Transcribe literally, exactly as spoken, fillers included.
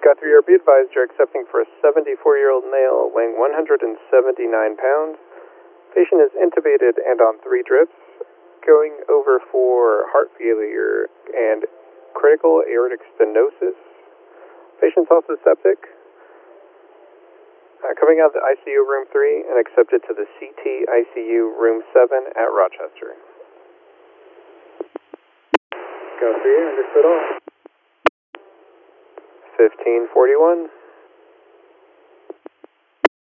Guthrie, you're be advised you're accepting for a seventy-four-year-old male weighing one hundred seventy-nine pounds. Patient is intubated and on three drips, going over for heart failure and critical aortic stenosis. Patient's also septic. Uh, coming out of the I C U room three and accepted to the C T I C U room seven at Rochester. Go three, understood all. fifteen forty-one.